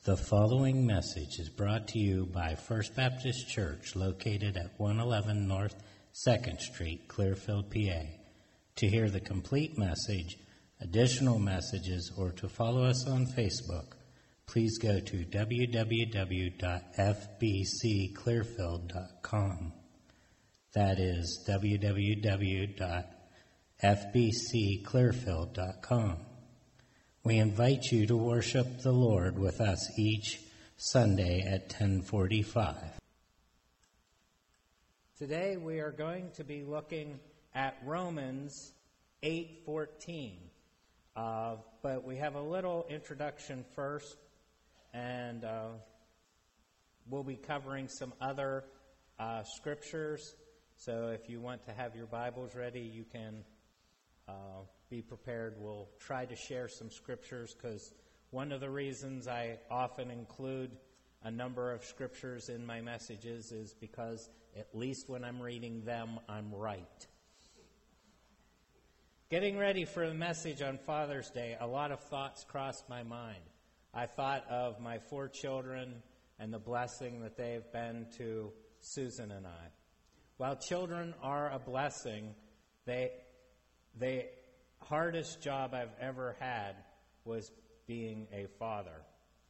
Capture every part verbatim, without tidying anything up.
The following message is brought to you by First Baptist Church, located at one eleven North second Street, Clearfield, P A. To hear the complete message, additional messages, or to follow us on Facebook, please go to w w w dot f b c clearfield dot com. That is w w w dot f b c clearfield dot com. We invite you to worship the Lord with us each Sunday at ten forty-five. Today we are going to be looking at Romans eight fourteen. Uh, but we have a little introduction first, and uh, we'll be covering some other uh, scriptures. So if you want to have your Bibles ready, you can uh, be prepared. We'll try to share some scriptures, because one of the reasons I often include a number of scriptures in my messages is because at least when I'm reading them, I'm right. Getting ready for the message on Father's Day, a lot of thoughts crossed my mind. I thought of my four children and the blessing that they've been to Susan and I. While children are a blessing, they, the hardest job I've ever had was being a father.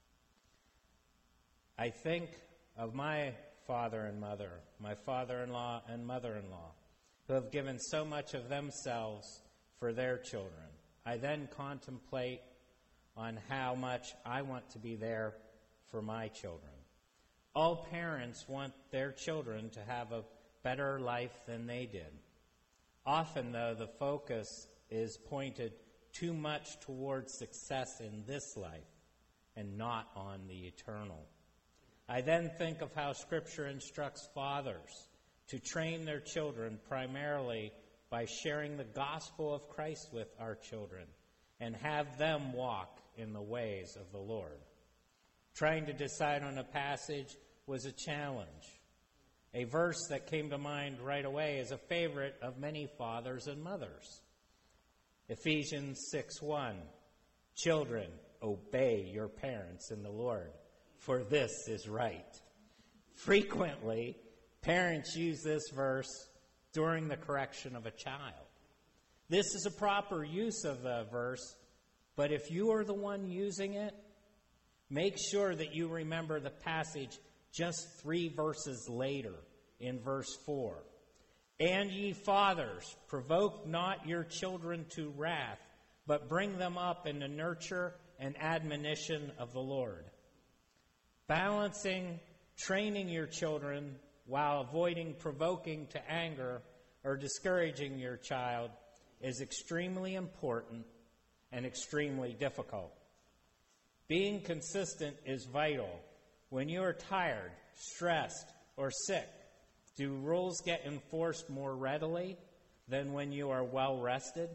I think of my father and mother, my father-in-law and mother-in-law, who have given so much of themselves for their children. I then contemplate on how much I want to be there for my children. All parents want their children to have a better life than they did. Often, though, the focus is pointed too much towards success in this life and not on the eternal. I then think of how Scripture instructs fathers to train their children primarily by sharing the gospel of Christ with our children and have them walk in the ways of the Lord. Trying to decide on a passage was a challenge. A verse that came to mind right away is a favorite of many fathers and mothers. Ephesians six one, "Children, obey your parents in the Lord, for this is right." Frequently, parents use this verse during the correction of a child. This is a proper use of the verse, but if you are the one using it, make sure that you remember the passage just three verses later in verse four. "And ye fathers, provoke not your children to wrath, but bring them up in the nurture and admonition of the Lord." Balancing training your children while avoiding provoking to anger or discouraging your child is extremely important and extremely difficult. Being consistent is vital. When you are tired, stressed, or sick, do rules get enforced more readily than when you are well rested?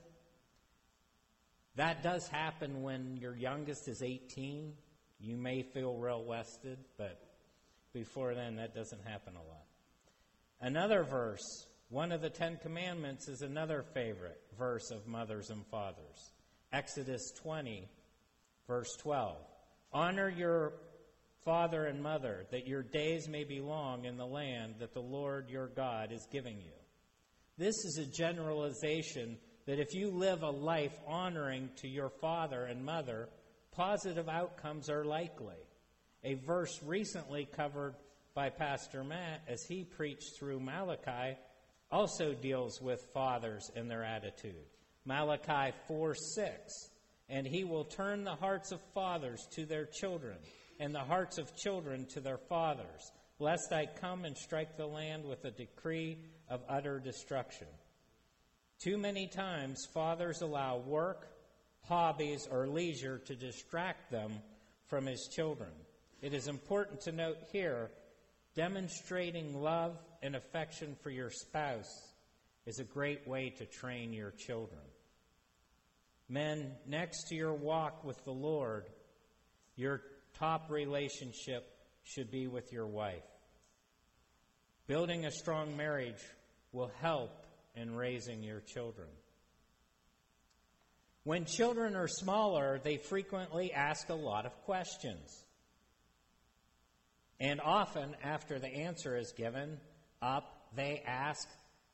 That does happen when your youngest is eighteen. You may feel real rested, but before then, that doesn't happen a lot. Another verse, one of the Ten Commandments, is another favorite verse of mothers and fathers. Exodus twenty, verse twelve. "Honor your father and mother, that your days may be long in the land that the Lord your God is giving you." This is a generalization that if you live a life honoring to your father and mother, positive outcomes are likely. A verse recently covered by Pastor Matt as he preached through Malachi also deals with fathers and their attitude. Malachi four six, "And he will turn the hearts of fathers to their children, and the hearts of children to their fathers, lest I come and strike the land with a decree of utter destruction." Too many times, fathers allow work, hobbies, or leisure to distract them from his children. It is important to note here, demonstrating love and affection for your spouse is a great way to train your children. Men, next to your walk with the Lord, your top relationship should be with your wife. Building a strong marriage will help in raising your children. When children are smaller, they frequently ask a lot of questions. And often, after the answer is given, up they ask,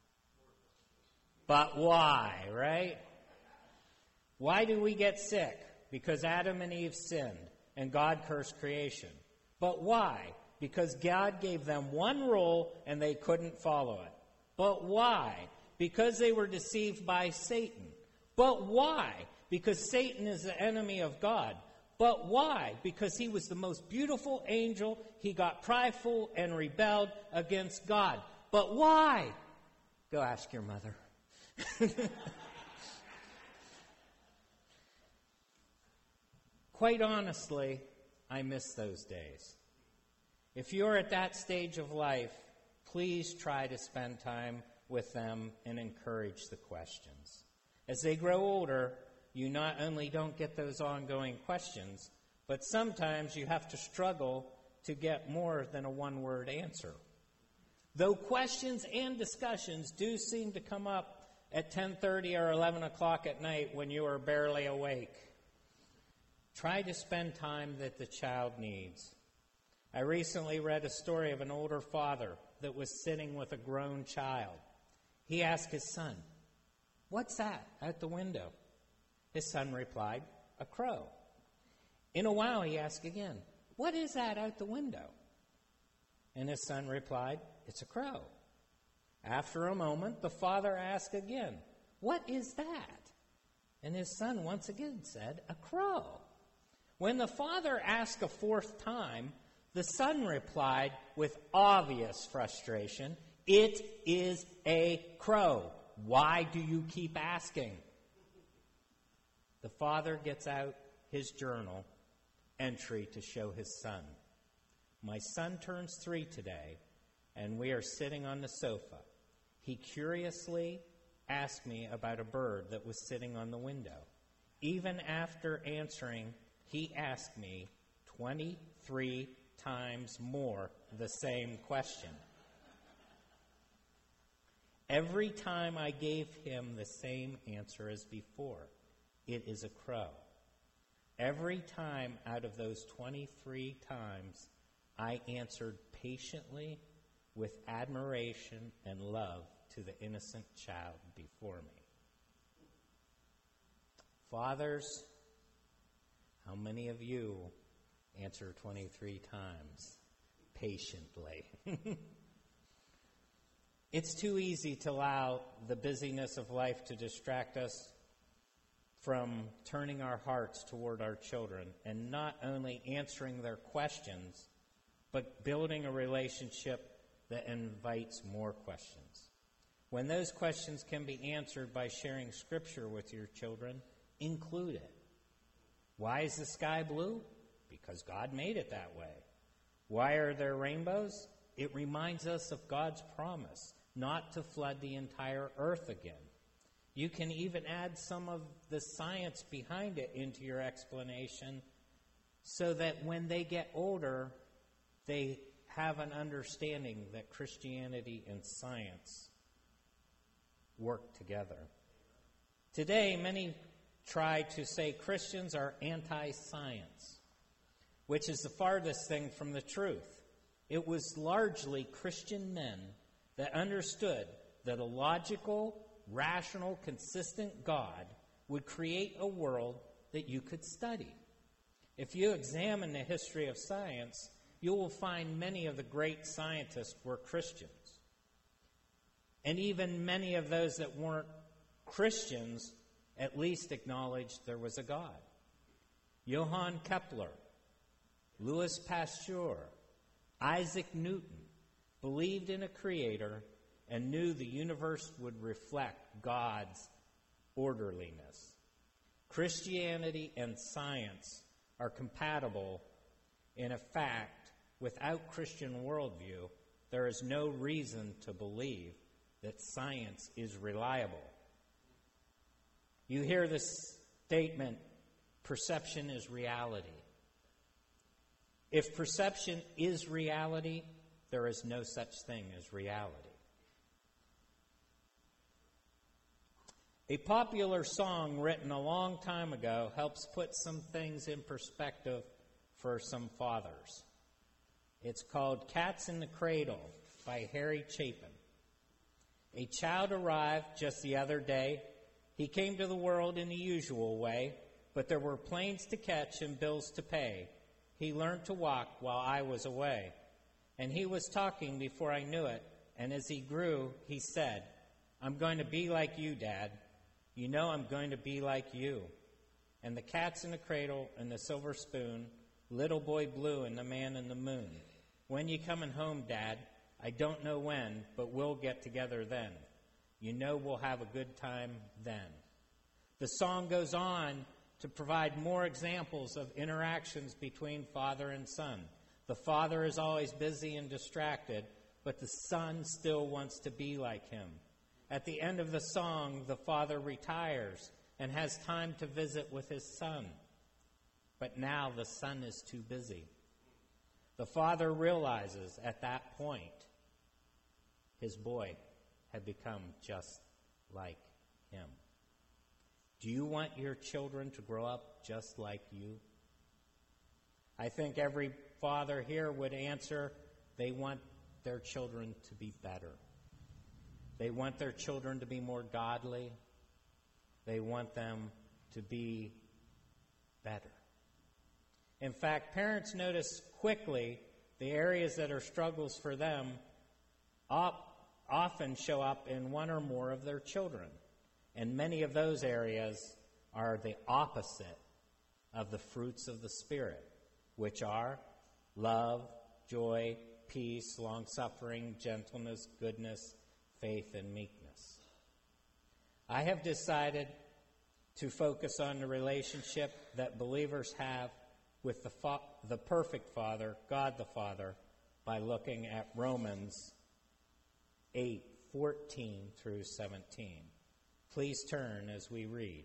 but why, right? Why do we get sick? Because Adam and Eve sinned, and God cursed creation. But why? Because God gave them one rule, and they couldn't follow it. But why? Because they were deceived by Satan. But why? Because Satan is the enemy of God. But why? Because he was the most beautiful angel. He got prideful and rebelled against God. But why? Go ask your mother. Quite honestly, I miss those days. If you're at that stage of life, please try to spend time with them and encourage the questions. As they grow older, you not only don't get those ongoing questions, but sometimes you have to struggle to get more than a one-word answer. Though questions and discussions do seem to come up at ten thirty or eleven o'clock at night when you are barely awake, try to spend time that the child needs. I recently read a story of an older father that was sitting with a grown child. He asked his son, "What's that out the window?" His son replied, "A crow." In a while, he asked again, "What is that out the window?" And his son replied, "It's a crow." After a moment, the father asked again, "What is that?" And his son once again said, "A crow." When the father asked a fourth time, the son replied with obvious frustration, "It is a crow. Why do you keep asking?" The father gets out his journal entry to show his son. "My son turns three today, and we are sitting on the sofa. He curiously asked me about a bird that was sitting on the window. Even after answering, he asked me twenty-three times more the same question. Every time I gave him the same answer as before. It is a crow. Every time out of those twenty-three times, I answered patiently with admiration and love to the innocent child before me." Fathers, how many of you answer twenty-three times patiently? It's too easy to allow the busyness of life to distract us from turning our hearts toward our children and not only answering their questions, but building a relationship that invites more questions. When those questions can be answered by sharing Scripture with your children, include it. Why is the sky blue? Because God made it that way. Why are there rainbows? It reminds us of God's promise not to flood the entire earth again. You can even add some of the science behind it into your explanation so that when they get older, they have an understanding that Christianity and science work together. Today, many try to say Christians are anti-science, which is the farthest thing from the truth. It was largely Christian men that understood that a logical, rational, consistent God would create a world that you could study. If you examine the history of science, you will find many of the great scientists were Christians. And even many of those that weren't Christians at least acknowledged there was a God. Johann Kepler, Louis Pasteur, Isaac Newton believed in a creator and knew the universe would reflect God's orderliness. Christianity and science are compatible. In fact, without Christian worldview, there is no reason to believe that science is reliable. You hear this statement, perception is reality. If perception is reality, there is no such thing as reality. A popular song written a long time ago helps put some things in perspective for some fathers. It's called Cats in the Cradle by Harry Chapin. A child arrived just the other day. He came to the world in the usual way, but there were planes to catch and bills to pay. He learned to walk while I was away. And he was talking before I knew it, and as he grew, he said, I'm going to be like you, Dad. You know I'm going to be like you. And the Cats in the Cradle and the Silver Spoon, Little Boy Blue and the Man in the Moon. When you coming home, Dad? I don't know when, but we'll get together then. You know we'll have a good time then. The song goes on to provide more examples of interactions between father and son. The father is always busy and distracted, but the son still wants to be like him. At the end of the song, the father retires and has time to visit with his son. But now the son is too busy. The father realizes at that point his boy had become just like him. Do you want your children to grow up just like you? I think every father here would answer, they want their children to be better. They want their children to be more godly. They want them to be better. In fact, parents notice quickly the areas that are struggles for them op- often show up in one or more of their children. And many of those areas are the opposite of the fruits of the Spirit, which are love, joy, peace, long-suffering, gentleness, goodness, faith, and meekness. I have decided to focus on the relationship that believers have with the, fa- the perfect Father, God the Father, by looking at Romans eight, fourteen through seventeen. Please turn as we read.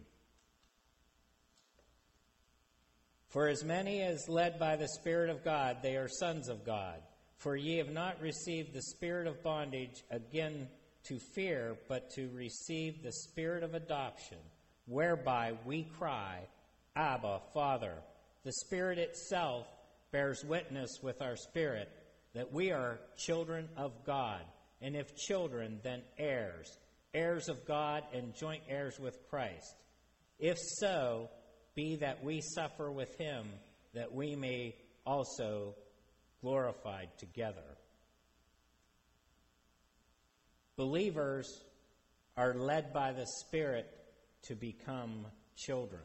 For as many as led by the Spirit of God, they are sons of God. For ye have not received the spirit of bondage again to fear, but to receive the spirit of adoption, whereby we cry, Abba, Father. The Spirit itself bears witness with our spirit that we are children of God, and if children, then heirs, heirs of God and joint heirs with Christ. If so, be that we suffer with him, that we may also glorified together. Believers are led by the Spirit to become children.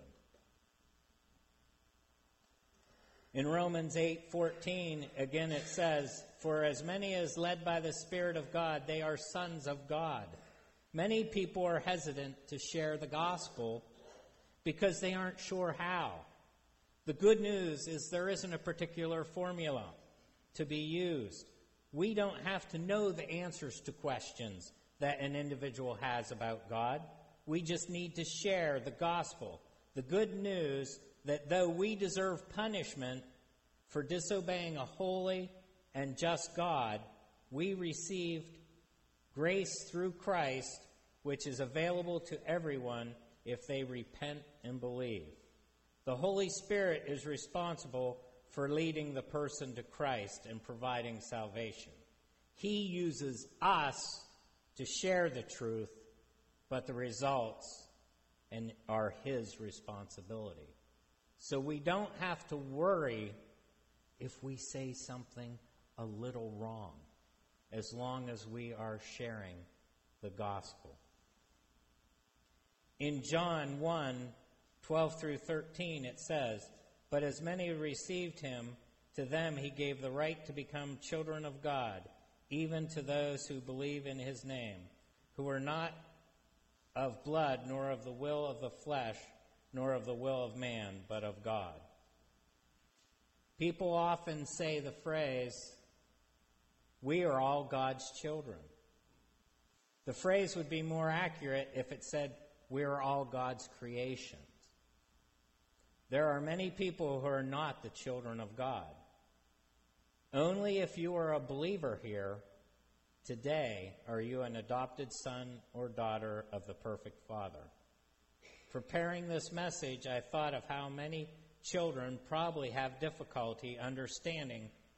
In Romans eight fourteen, again it says, For as many as led by the Spirit of God, they are sons of God. Many people are hesitant to share the gospel because they aren't sure how. The good news is there isn't a particular formula to be used. We don't have to know the answers to questions that an individual has about God. We just need to share the gospel, the good news that though we deserve punishment for disobeying a holy and just God, we received grace through Christ, which is available to everyone if they repent and believe. The Holy Spirit is responsible for leading the person to Christ and providing salvation. He uses us to share the truth, but the results and are his responsibility. So we don't have to worry if we say something a little wrong, as long as we are sharing the gospel. In John one, twelve through thirteen, it says, But as many received him, to them he gave the right to become children of God, even to those who believe in his name, who are not of blood, nor of the will of the flesh, nor of the will of man, but of God. People often say the phrase, we are all God's children. The phrase would be more accurate if it said, we are all God's creations. There are many people who are not the children of God. Only if you are a believer here today are you an adopted son or daughter of the perfect Father. Preparing this message, I thought of how many children probably have difficulty understanding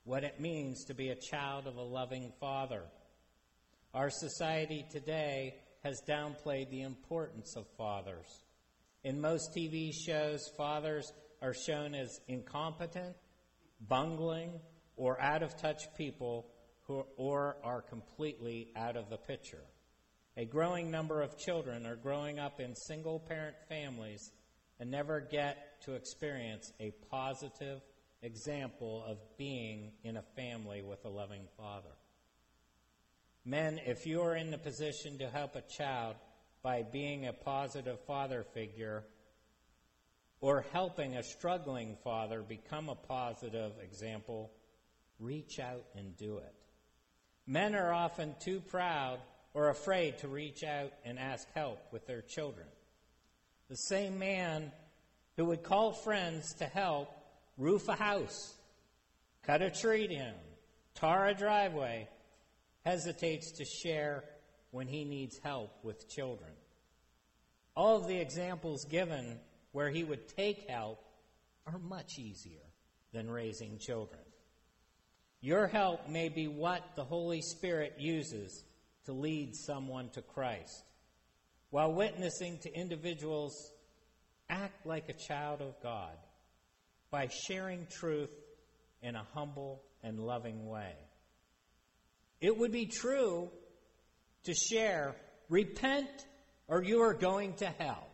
what it means to be a child of a loving Father. Our society today has downplayed the importance of fathers. In most T V shows, fathers are shown as incompetent, bungling, or out-of-touch people who or are completely out of the picture. A growing number of children are growing up in single-parent families and never get to experience a positive example of being in a family with a loving father. Men, if you are in the position to help a child by being a positive father figure or helping a struggling father become a positive example, reach out and do it. Men are often too proud or afraid to reach out and ask help with their children. The same man who would call friends to help roof a house, cut a tree down, tar a driveway, hesitates to share when he needs help with children. All of the examples given where he would take help are much easier than raising children. Your help may be what the Holy Spirit uses to lead someone to Christ. While witnessing to individuals, act like a child of God by sharing truth in a humble and loving way. It would be true to share, repent or you are going to hell.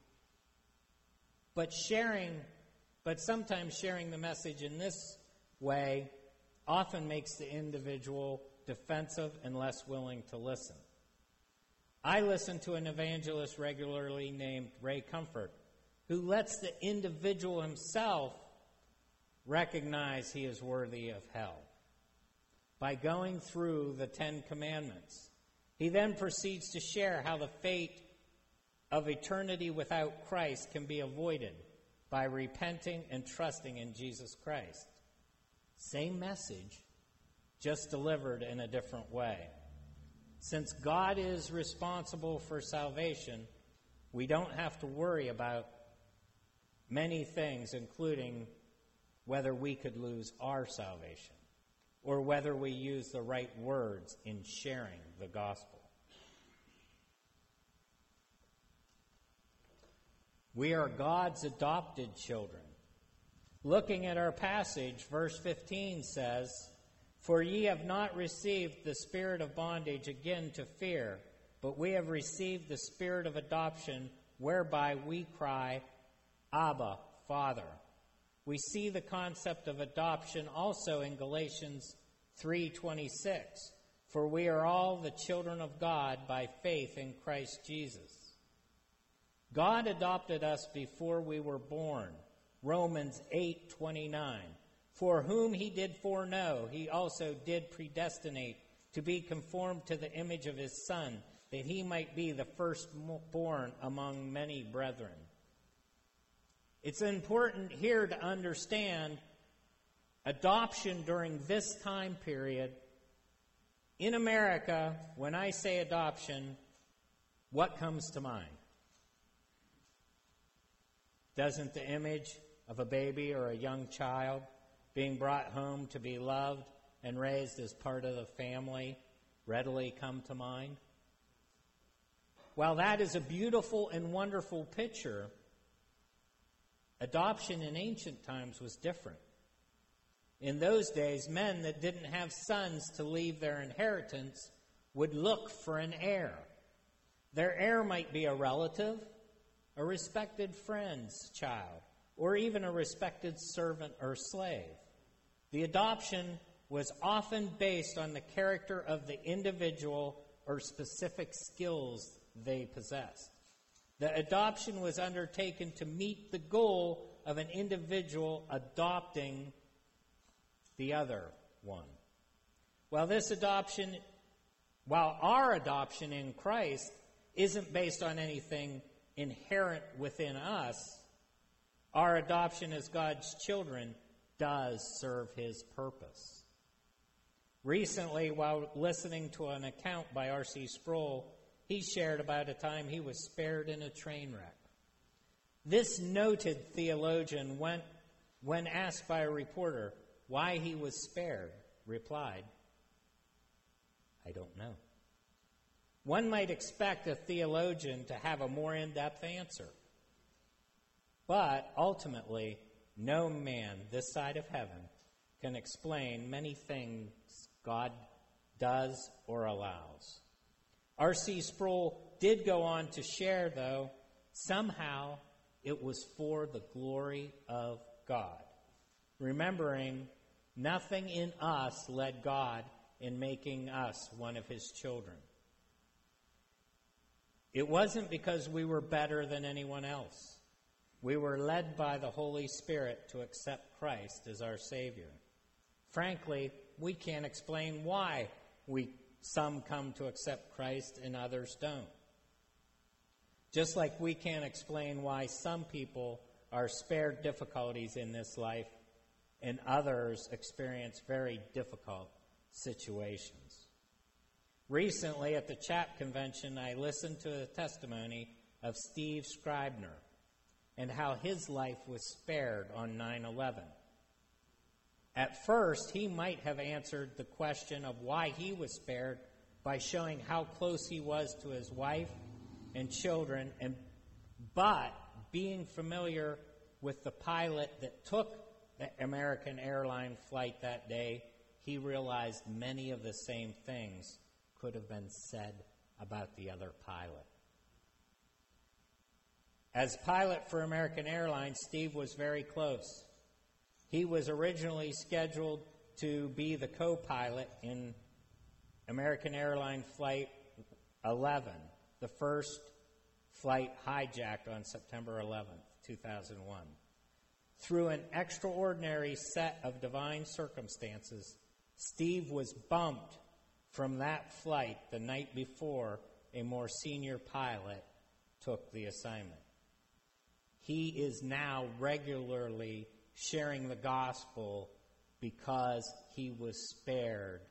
But sharing, but sometimes sharing the message in this way often makes the individual defensive and less willing to listen. I listen to an evangelist regularly named Ray Comfort, who lets the individual himself recognize he is worthy of hell by going through the Ten Commandments. He then proceeds to share how the fate of eternity without Christ can be avoided by repenting and trusting in Jesus Christ. Same message, just delivered in a different way. Since God is responsible for salvation, we don't have to worry about many things, including whether we could lose our salvation or whether we use the right words in sharing the gospel. We are God's adopted children. Looking at our passage, verse fifteen says, "For ye have not received the spirit of bondage again to fear, but we have received the spirit of adoption, whereby we cry, Abba, Father." We see the concept of adoption also in Galatians three twenty-six. "For we are all the children of God by faith in Christ Jesus." God adopted us before we were born. Romans eight twenty-nine. "For whom he did foreknow, he also did predestinate to be conformed to the image of his Son, that he might be the firstborn among many brethren." It's important here to understand adoption during this time period. In America, when I say adoption, what comes to mind? Doesn't the image of a baby or a young child being brought home to be loved and raised as part of the family readily come to mind? While that is a beautiful and wonderful picture, adoption in ancient times was different. In those days, men that didn't have sons to leave their inheritance would look for an heir. Their heir might be a relative, a respected friend's child, or even a respected servant or slave. The adoption was often based on the character of the individual or specific skills they possessed. The adoption was undertaken to meet the goal of an individual adopting the other one. While this adoption, while our adoption in Christ isn't based on anything inherent within us, our adoption as God's children does serve his purpose. Recently, while listening to an account by R C Sproul, he shared about a time he was spared in a train wreck. This noted theologian went, when asked by a reporter, why he was spared, replied, "I don't know." One might expect a theologian to have a more in-depth answer. But ultimately, no man this side of heaven can explain many things God does or allows. R C Sproul did go on to share, though, somehow it was for the glory of God. Remembering, nothing in us led God in making us one of his children. It wasn't because we were better than anyone else. We were led by the Holy Spirit to accept Christ as our Savior. Frankly, we can't explain why we some come to accept Christ and others don't. Just like we can't explain why some people are spared difficulties in this life and others experience very difficult situations. Recently at the CHAP convention, I listened to the testimony of Steve Scribner and how his life was spared on nine eleven. At first, he might have answered the question of why he was spared by showing how close he was to his wife and children, and but being familiar with the pilot that took the American airline flight that day, he realized many of the same things could have been said about the other pilot. As pilot for American Airlines, Steve was very close. He was originally scheduled to be the co-pilot in American Airlines Flight eleven, the first flight hijacked on September eleventh, two thousand one. Through an extraordinary set of divine circumstances, Steve was bumped from that flight the night before a more senior pilot took the assignment. He is now regularly sharing the gospel because he was spared.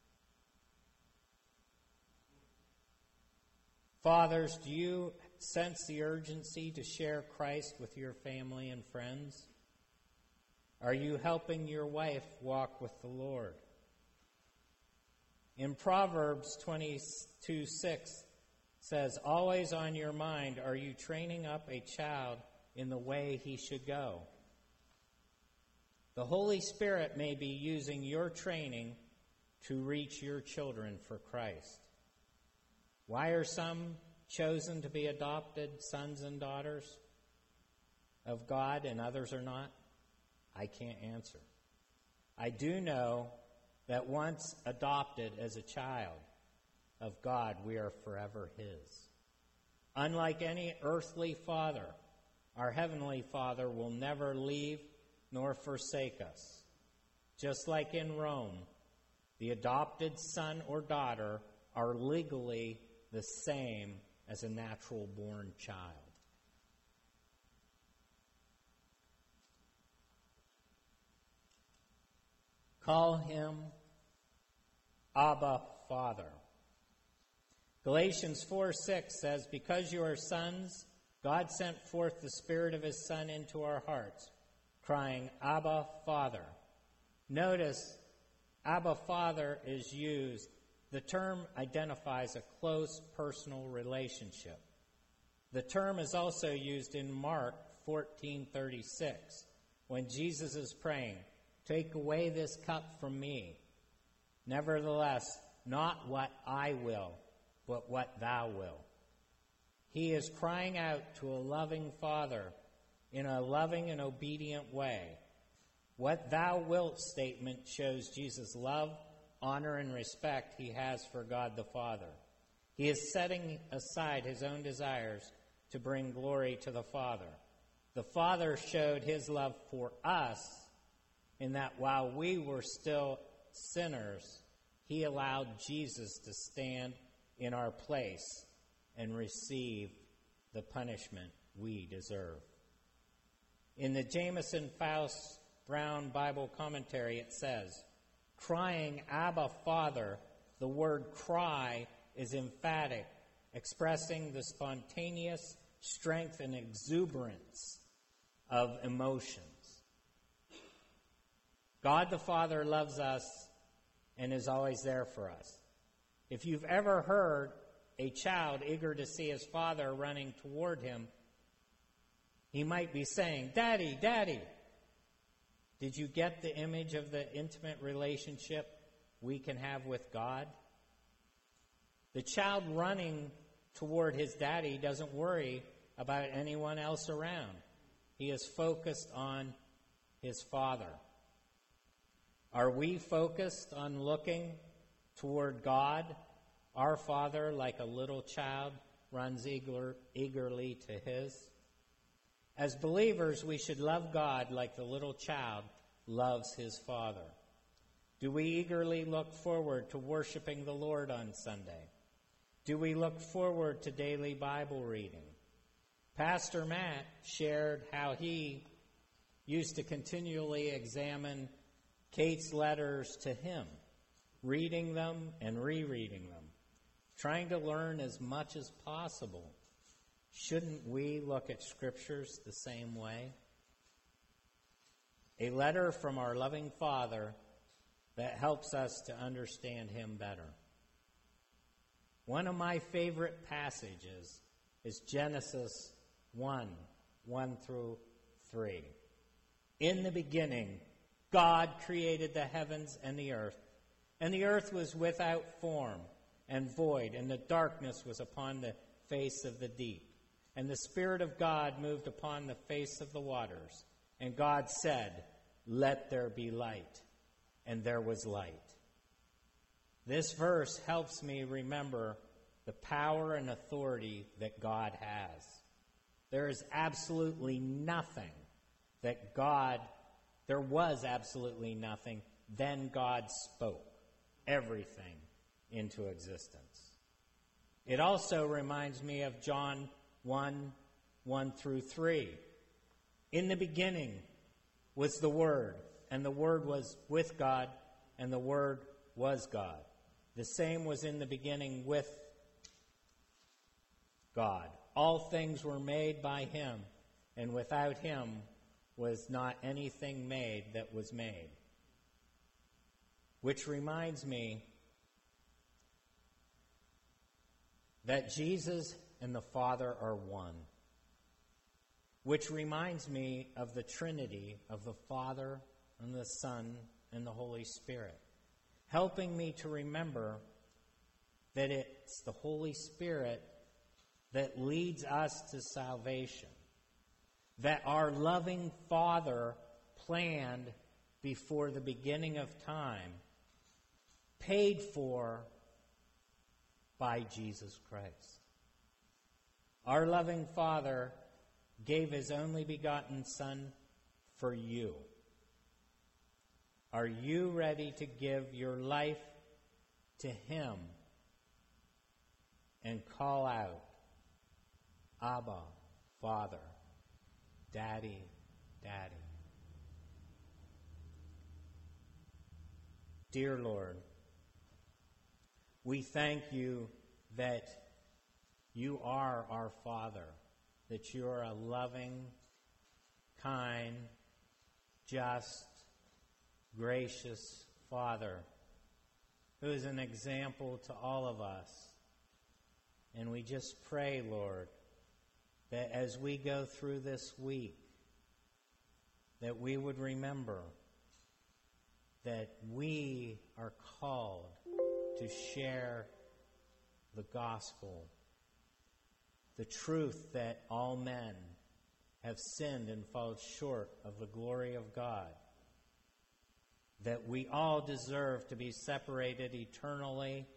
Fathers, do you sense the urgency to share Christ with your family and friends? Are you helping your wife walk with the Lord? In Proverbs twenty-two six says, "Always on your mind are you training up a child in the way he should go." The Holy Spirit may be using your training to reach your children for Christ. Why are some chosen to be adopted sons and daughters of God and others are not? I can't answer. I do know that once adopted as a child of God, we are forever His. Unlike any earthly father, our Heavenly Father will never leave nor forsake us. Just like in Rome, the adopted son or daughter are legally the same as a natural-born child. Call him Abba, Father. Galatians four six says, "Because you are sons, God sent forth the Spirit of His Son into our hearts, crying, 'Abba, Father.'" Notice, Abba, Father is used. The term identifies a close personal relationship. The term is also used in Mark fourteen thirty-six, when Jesus is praying, "Take away this cup from me. Nevertheless, not what I will, but what thou wilt." He is crying out to a loving Father in a loving and obedient way. What thou wilt statement shows Jesus' love, honor, and respect he has for God the Father. He is setting aside his own desires to bring glory to the Father. The Father showed his love for us in that while we were still sinners, he allowed Jesus to stand in our place and receive the punishment we deserve. In the Jamieson Faust Brown Bible commentary, it says, "Crying, 'Abba, Father,' the word cry is emphatic, expressing the spontaneous strength and exuberance of emotions." God the Father loves us and is always there for us. If you've ever heard a child eager to see his father running toward him, he might be saying, "Daddy, Daddy." Did you get the image of the intimate relationship we can have with God? The child running toward his daddy doesn't worry about anyone else around. He is focused on his Father. Are we focused on looking toward God, our Father, like a little child runs eager, eagerly to his? As believers, we should love God like the little child loves his Father. Do we eagerly look forward to worshiping the Lord on Sunday? Do we look forward to daily Bible reading? Pastor Matt shared how he used to continually examine Kate's letters to him, reading them and rereading them, trying to learn as much as possible. Shouldn't we look at scriptures the same way? A letter from our loving Father that helps us to understand him better. One of my favorite passages is Genesis one, one through three. In the beginning, God created the heavens and the earth, and the earth was without form and void, and the darkness was upon the face of the deep. And the Spirit of God moved upon the face of the waters. And God said, "Let there be light." And there was light. This verse helps me remember the power and authority that God has. There is absolutely nothing that God, there was absolutely nothing. Then God spoke everything into existence. It also reminds me of John one, one through three. In the beginning was the Word, and the Word was with God, and the Word was God. The same was in the beginning with God. All things were made by him, and without him was not anything made that was made. Which reminds me that Jesus and the Father are one. Which reminds me of the Trinity of the Father and the Son and the Holy Spirit, helping me to remember that it's the Holy Spirit that leads us to salvation, that our loving Father planned before the beginning of time, paid for by Jesus Christ. Our loving Father gave his only begotten Son for you. Are you ready to give your life to him and call out, "Abba, Father, Daddy, Daddy"? Dear Lord, we thank you that you are our Father, that you are a loving, kind, just, gracious Father who is an example to all of us. And we just pray, Lord, that as we go through this week, that we would remember that we are called to share the gospel, the truth that all men have sinned and fallen short of the glory of God, that we all deserve to be separated eternally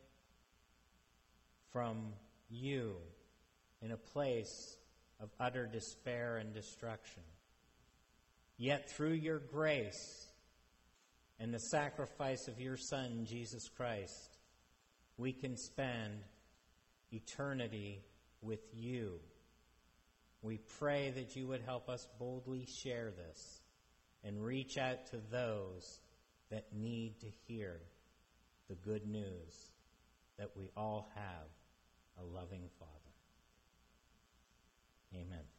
from you in a place of utter despair and destruction. Yet through your grace and the sacrifice of your Son, Jesus Christ, we can spend eternity with you. We pray that you would help us boldly share this and reach out to those that need to hear the good news that we all have a loving Father. Amen.